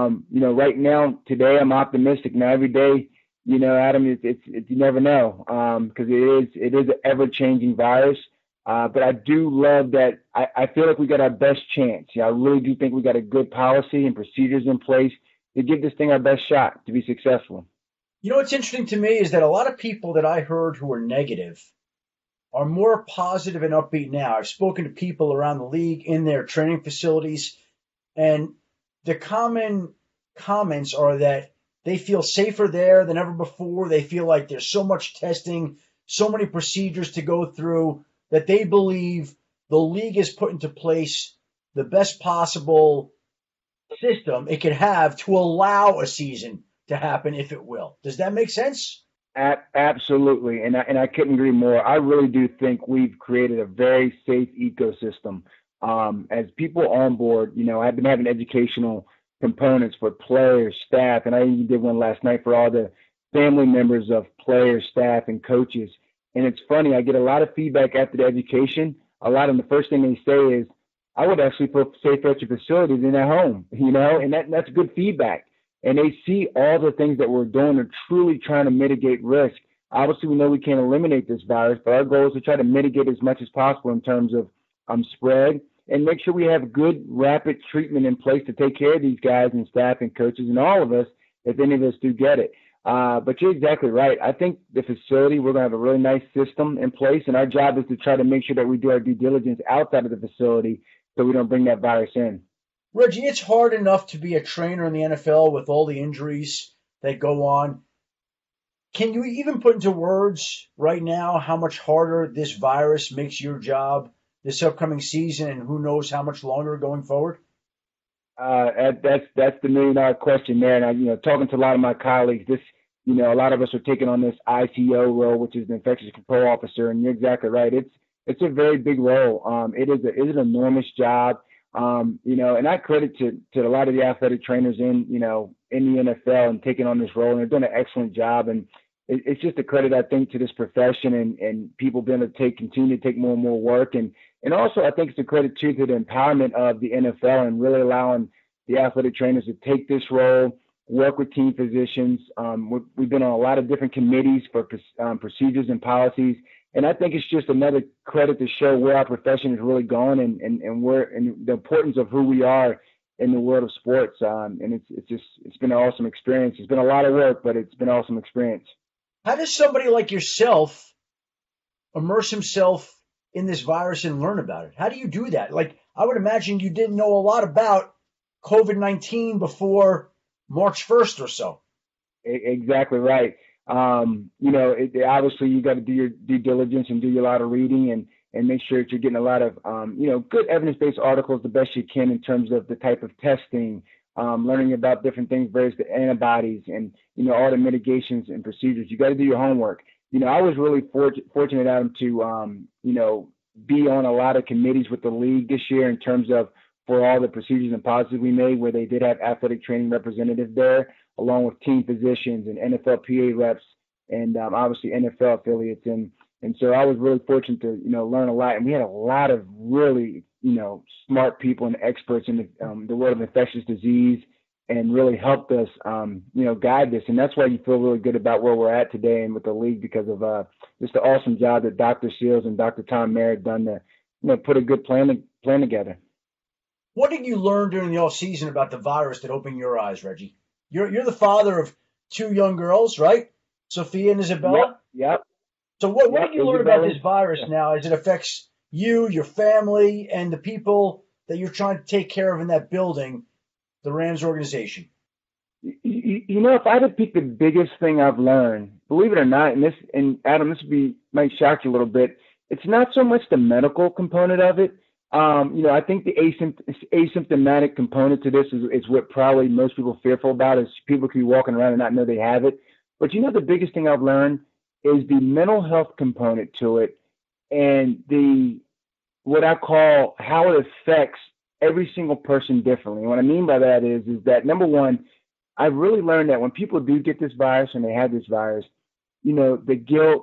right now, today, I'm optimistic. Now, every day, Adam, it's you never know because it is an ever-changing virus. But I do love that. I feel like we got our best chance. I really do think we got a good policy and procedures in place to give this thing our best shot to be successful. What's interesting to me is that a lot of people that I heard who were negative are more positive and upbeat now. I've spoken to people around the league in their training facilities, and the common comments are that they feel safer there than ever before. They feel like there's so much testing, so many procedures to go through, that they believe the league has put into place the best possible system it could have to allow a season to happen if it will. Does that make sense? Absolutely, and I couldn't agree more. I really do think we've created a very safe ecosystem. As people on board, I've been having educational components for players, staff, and I even did one last night for all the family members of players, staff, and coaches. And it's funny, I get a lot of feedback after the education. The first thing they say is, I would actually feel safer at your facilities than at home, and that's good feedback. And they see all the things that we're doing are truly trying to mitigate risk. Obviously, we know we can't eliminate this virus, but our goal is to try to mitigate as much as possible in terms of spread and make sure we have good, rapid treatment in place to take care of these guys and staff and coaches and all of us if any of us do get it. But you're exactly right. I think the facility, we're going to have a really nice system in place, and our job is to try to make sure that we do our due diligence outside of the facility so we don't bring that virus in. Reggie, it's hard enough to be a trainer in the NFL with all the injuries that go on. Can you even put into words right now how much harder this virus makes your job this upcoming season, and who knows how much longer going forward? That's the $1 million question there. And talking to a lot of my colleagues, a lot of us are taking on this ICO role, which is the infectious control officer. And you're exactly right. it's a very big role. It is an enormous job. And I credit to a lot of the athletic trainers in the NFL and taking on this role, and they're doing an excellent job. And it's just a credit, I think, to this profession and people being able to continue to take more and more work. And also I think it's a credit too to the empowerment of the NFL and really allowing the athletic trainers to take this role, work with team physicians. We've been on a lot of different committees for procedures and policies. And I think it's just another credit to show where our profession has really gone and where and the importance of who we are in the world of sports. And it's been an awesome experience. It's been a lot of work, but it's been an awesome experience. How does somebody like yourself immerse himself in this virus and learn about it? How do you do that? Like, I would imagine you didn't know a lot about COVID-19 before March 1st or so. Exactly right. Obviously you got to do your due diligence and do a lot of reading and make sure that you're getting a lot of, good evidence-based articles the best you can in terms of the type of testing, learning about different things, various antibodies and, all the mitigations and procedures. You got to do your homework. I was really fortunate, Adam, to, be on a lot of committees with the league this year in terms of for all the procedures and policies we made, where they did have athletic training representatives there, along with team physicians and NFLPA reps and obviously NFL affiliates. And so I was really fortunate to, learn a lot. And we had a lot of really, smart people and experts in the world of infectious disease and really helped us, guide this. And that's why you feel really good about where we're at today and with the league because of just the awesome job that Dr. Seals and Dr. Tom Merritt done to, put a good plan together. What did you learn during the off season about the virus that opened your eyes, Reggie? You're the father of two young girls, right? Sophia and Isabella? Yep. So what did you learn about this virus now as it affects you, your family, and the people that you're trying to take care of in that building, the Rams organization? If I had to pick the biggest thing I've learned, believe it or not, and Adam, might shock you a little bit, it's not so much the medical component of it. I think the asymptomatic component to this is what probably most people are fearful about is people could be walking around and not know they have it. But the biggest thing I've learned is the mental health component to it and what I call how it affects every single person differently. And what I mean by that is that, number one, I've really learned that when people do get this virus and they have this virus, the guilt,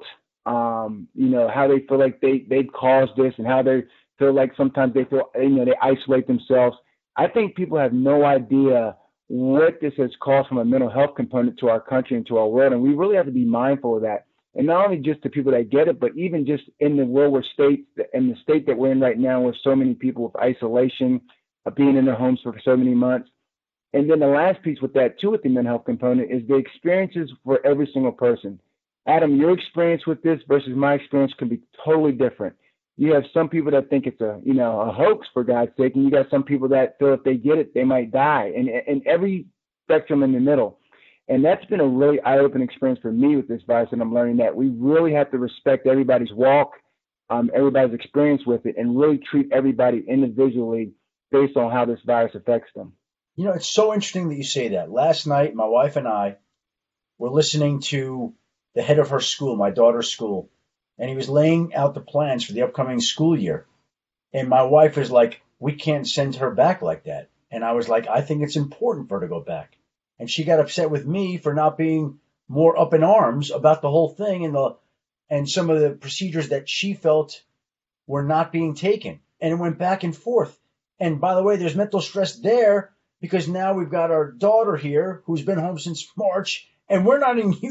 how they feel like they've caused this and how they feel like sometimes they feel, they isolate themselves. I think people have no idea what this has caused from a mental health component to our country and to our world. And we really have to be mindful of that. And not only just to people that get it, but even just in the world in the state that we're in right now, with so many people with isolation, being in their homes for so many months. And then the last piece with that too, with the mental health component, is the experiences for every single person. Adam, your experience with this versus my experience could be totally different. You have some people that think it's a hoax, for God's sake, and you got some people that feel if they get it, they might die, and every spectrum in the middle. And that's been a really eye-opening experience for me with this virus, and I'm learning that we really have to respect everybody's walk, everybody's experience with it, and really treat everybody individually based on how this virus affects them. It's so interesting that you say that. Last night, my wife and I were listening to the head of her school, my daughter's school, and he was laying out the plans for the upcoming school year. And my wife was like, we can't send her back like that. And I was like, I think it's important for her to go back. And she got upset with me for not being more up in arms about the whole thing and some of the procedures that she felt were not being taken. And it went back and forth. And by the way, there's mental stress there because now we've got our daughter here who's been home since March. And we're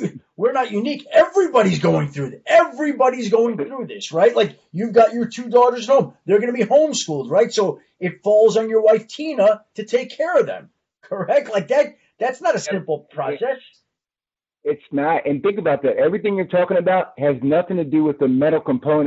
not unique. Everybody's going through this. Everybody's going through this, right? Like, you've got your two daughters at home. They're going to be homeschooled, right? So it falls on your wife, Tina, to take care of them, correct? Like that's not a simple process. It's not. And think about that. Everything you're talking about has nothing to do with the medical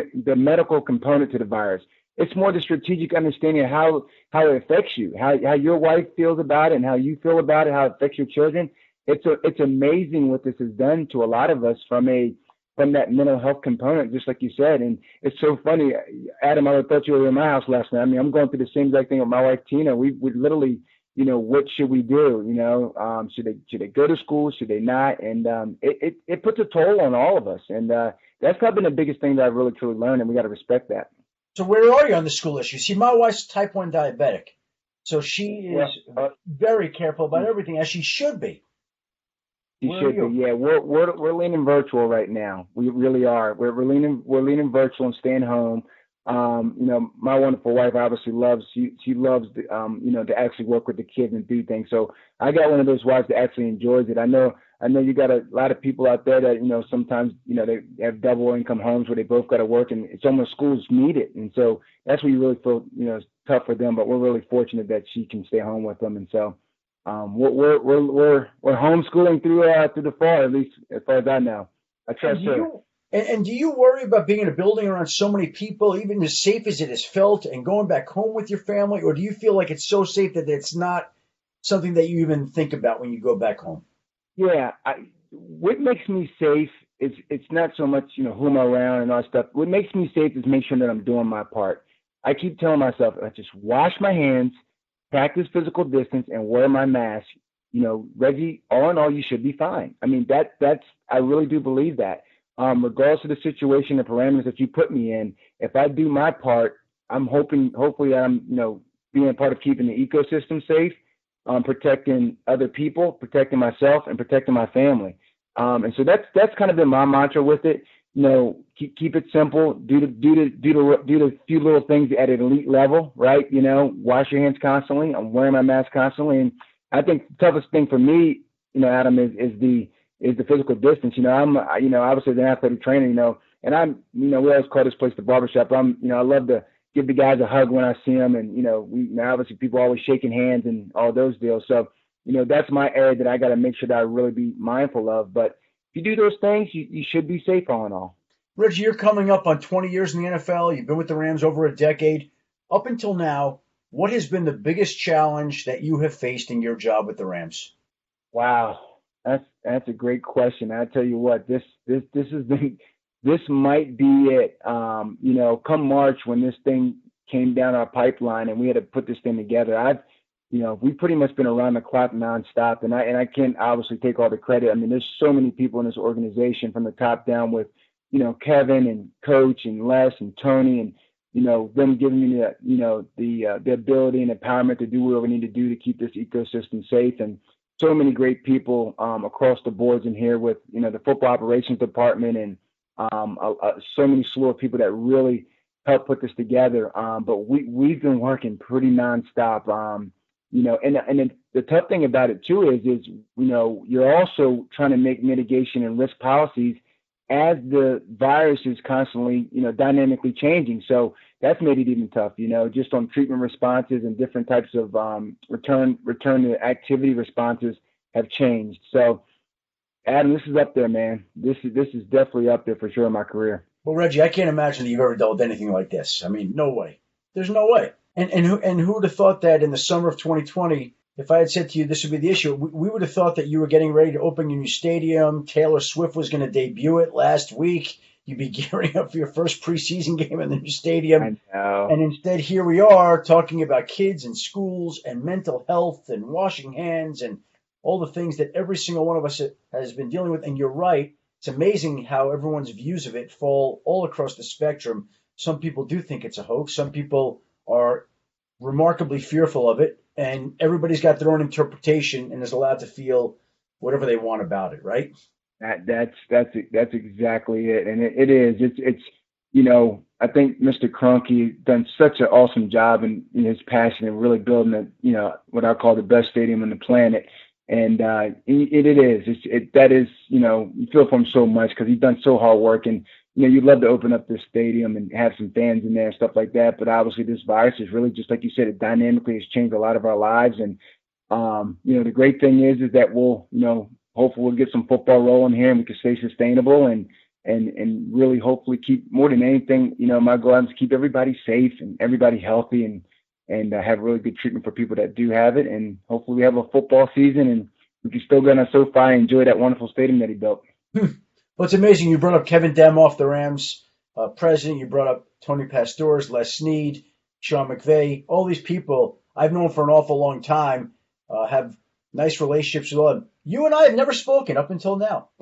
component to the virus. It's more the strategic understanding of how it affects you, how your wife feels about it and how you feel about it, how it affects your children. It's amazing what this has done to a lot of us from that mental health component, just like you said. And it's so funny, Adam, I thought you were in my house last night. I mean, I'm going through the same exact thing with my wife, Tina. We literally, what should we do? Should they go to school? Should they not? And it puts a toll on all of us. And that's probably been the biggest thing that I've really truly learned, and we got to respect that. So where are you on the school issue? See, my wife's type 1 diabetic, so she is very careful about everything, as she should be. She should be. Yeah, we're leaning virtual right now. We really are. We're leaning virtual and staying home. My wonderful wife obviously loves she loves to actually work with the kids and do things. So I got one of those wives that actually enjoys it. I know you got a lot of people out there that sometimes they have double income homes where they both got to work, and it's almost schools need it, and so that's where you really feel it's tough for them. But we're really fortunate that she can stay home with them, and so we're homeschooling through the fall, at least as far as I know. I trust her. And do you worry about being in a building around so many people, even as safe as it is felt, and going back home with your family? Or do you feel like it's so safe that it's not something that you even think about when you go back home? Yeah. What makes me safe is it's not so much, who I'm around and all that stuff. What makes me safe is make sure that I'm doing my part. I keep telling myself, I just wash my hands, practice physical distance, and wear my mask. Reggie, all in all, you should be fine. I mean, I really do believe that. Regardless of the situation, the parameters that you put me in, if I do my part, I'm hopefully I'm, being a part of keeping the ecosystem safe, protecting other people, protecting myself, and protecting my family. And so that's kind of been my mantra with it. Keep it simple. Do the few little things at an elite level, right? Wash your hands constantly. I'm wearing my mask constantly, and I think the toughest thing for me, Adam, is the physical distance. I'm obviously an athletic trainer, and I'm, we always call this place the barbershop. I love to give the guys a hug when I see them, and obviously people are always shaking hands and all those deals. So that's my area that I got to make sure that I really be mindful of. But if you do those things, you should be safe all in all. Reggie, you're coming up on 20 years in the NFL. You've been with the Rams over a decade. Up until now, what has been the biggest challenge that you have faced in your job with the Rams? Wow. That's a great question. I tell you what, this might be it. Come March, when this thing came down our pipeline and we had to put this thing together, we've pretty much been around the clock nonstop, and I can't obviously take all the credit. I mean, there's so many people in this organization from the top down with, Kevin and Coach and Les and Tony, and them giving me the ability and empowerment to do what we need to do to keep this ecosystem safe. And so many great people across the boards in here with, the football operations department and so many slew of people that really helped put this together. But we've been working pretty nonstop. And the tough thing about it too is you're also trying to make mitigation and risk policies as the virus is constantly, dynamically changing. So that's made it even tough, just on treatment responses and different types of return to activity responses have changed. So, Adam, this is up there, man. This is definitely up there for sure in my career. Well, Reggie, I can't imagine that you've ever dealt with anything like this. I mean, no way. There's no way. And who would have thought that in the summer of 2020, if I had said to you this would be the issue, we would have thought that you were getting ready to open your new stadium. Taylor Swift was going to debut it last week. You'd be gearing up for your first preseason game in the new stadium. I know. And instead, here we are talking about kids and schools and mental health and washing hands and all the things that every single one of us has been dealing with. And you're right. It's amazing how everyone's views of it fall all across the spectrum. Some people do think it's a hoax. Some people are remarkably fearful of it. And everybody's got their own interpretation and is allowed to feel whatever they want about it, right? That's exactly it, and it is. It's I think Mr. Kroenke done such an awesome job in his passion and really building what I call the best stadium on the planet, and it is. That is you feel for him so much because he's done so hard work, and you'd love to open up this stadium and have some fans in there and stuff like that. But obviously this virus is really, just like you said, it dynamically has changed a lot of our lives. And, the great thing is that we'll, hopefully we'll get some football rolling here and we can stay sustainable and really hopefully keep, more than anything, my goal is to keep everybody safe and everybody healthy and have really good treatment for people that do have it. And hopefully we have a football season and we can still go on a SoFi and enjoy that wonderful stadium that he built. Well, it's amazing. You brought up Kevin Demoff, the Rams president. You brought up Tony Pastores, Les Snead, Sean McVay. All these people I've known for an awful long time, have nice relationships with all of them. You and I have never spoken up until now. But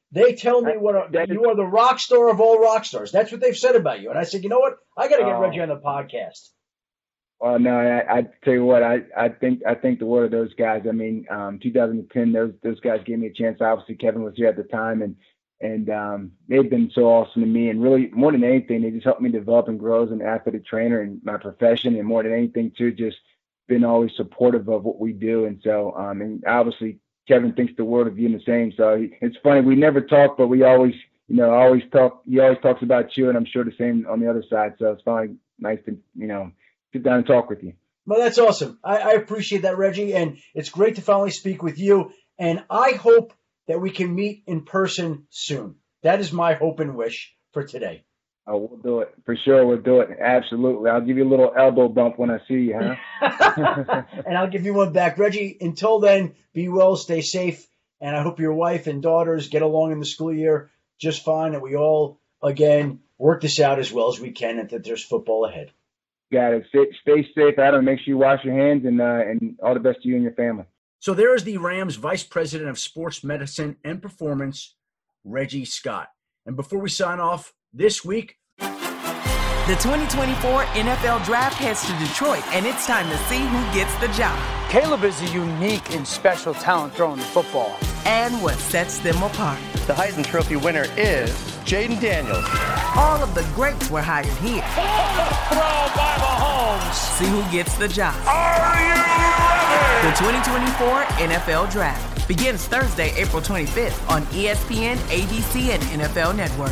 They tell me you are the rock star of all rock stars. That's what they've said about you. And I said, you know what? I got to get Reggie on the podcast. Oh no, I tell you what, I think the world of those guys. I mean, 2010, those guys gave me a chance. Obviously, Kevin was here at the time, and they've been so awesome to me. And really, more than anything, they just helped me develop and grow as an athletic trainer in my profession. And more than anything, too, just been always supportive of what we do. And so, and obviously, Kevin thinks the world of you and the same. So it's funny, we never talk, but we always, always talk. He always talks about you, and I'm sure the same on the other side. So it's finally nice to, sit down and talk with you. Well, that's awesome. I appreciate that, Reggie, and it's great to finally speak with you. And I hope that we can meet in person soon. That is my hope and wish for today. Oh, we'll do it. For sure, we'll do it. Absolutely. I'll give you a little elbow bump when I see you, huh? And I'll give you one back. Reggie, until then, be well, stay safe, and I hope your wife and daughters get along in the school year just fine, and we all, again, work this out as well as we can, and that there's football ahead. Got it. Stay safe, Adam. Make sure you wash your hands, and all the best to you and your family. So there is the Rams Vice President of Sports Medicine and Performance, Reggie Scott. And before we sign off this week, the 2024 NFL Draft heads to Detroit, and it's time to see who gets the job. Caleb is a unique and special talent throwing the football. And what sets them apart. The Heisman Trophy winner is Jaden Daniels. All of the greats were hired here. Throw by Mahomes. See who gets the job. Are you ready? The 2024 NFL Draft begins Thursday, April 25th on ESPN, ABC, and NFL Network.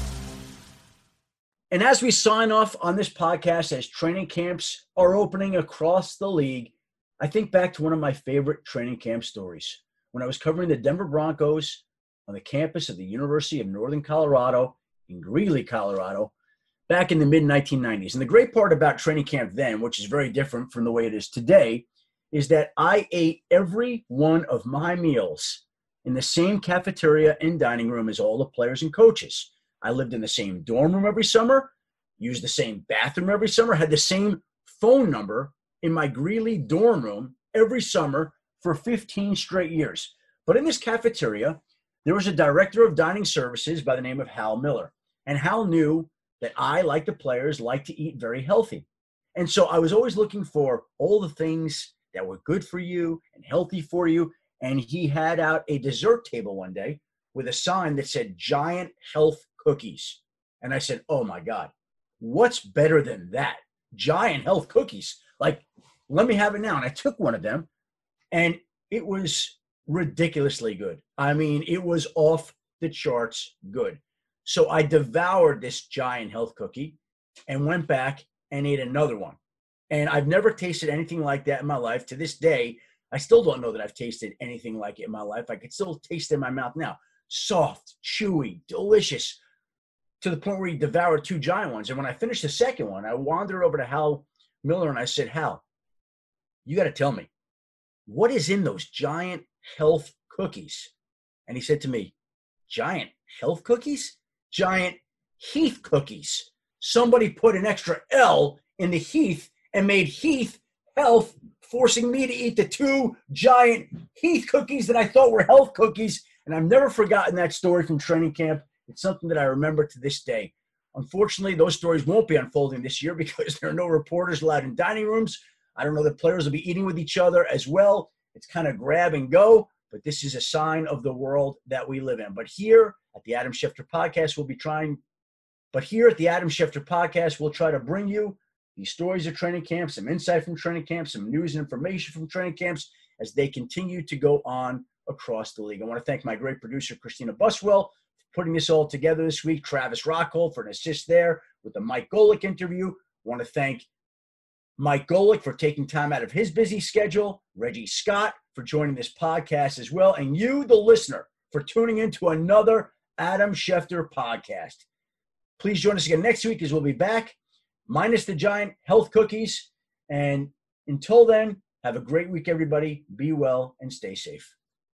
And as we sign off on this podcast, as training camps are opening across the league, I think back to one of my favorite training camp stories. When I was covering the Denver Broncos on the campus of the University of Northern Colorado in Greeley, Colorado, back in the mid-1990s. And the great part about training camp then, which is very different from the way it is today, is that I ate every one of my meals in the same cafeteria and dining room as all the players and coaches. I lived in the same dorm room every summer, used the same bathroom every summer, had the same phone number in my Greeley dorm room every summer for 15 straight years. But in this cafeteria, there was a director of dining services by the name of Hal Miller. And Hal knew that I, like the players, like to eat very healthy. And so I was always looking for all the things that were good for you and healthy for you. And he had out a dessert table one day with a sign that said Giant Health Cookies. And I said, oh my God, what's better than that? Giant Health Cookies. Like, let me have it now. And I took one of them, and it was ridiculously good. I mean, it was off the charts good. So I devoured this Giant Health Cookie and went back and ate another one. And I've never tasted anything like that in my life. To this day, I still don't know that I've tasted anything like it in my life. I could still taste it in my mouth now. Soft, chewy, delicious, to the point where he devoured two giant ones. And when I finished the second one, I wandered over to Hal Miller and I said, Hal, you got to tell me, what is in those Giant Health Cookies? And he said to me, Giant Health Cookies? Giant Heath Cookies. Somebody put an extra L in the Heath and made Heath Health, forcing me to eat the two giant Heath cookies that I thought were health cookies. And I've never forgotten that story from training camp. It's something that I remember to this day. Unfortunately, those stories won't be unfolding this year because there are no reporters allowed in dining rooms. I don't know that players will be eating with each other as well. It's kind of grab and go, but this is a sign of the world that we live in. But here at the Adam Schefter Podcast, we'll try to bring you these stories of training camps, some insight from training camps, some news and information from training camps as they continue to go on across the league. I want to thank my great producer, Christina Buswell, for putting this all together this week. Travis Rockhold for an assist there with the Mike Golick interview. I want to thank Mike Golick for taking time out of his busy schedule, Reggie Scott for joining this podcast as well, and you, the listener, for tuning into another Adam Schefter podcast. Please join us again next week as we'll be back, minus the Giant Health Cookies. And until then, have a great week, everybody. Be well and stay safe.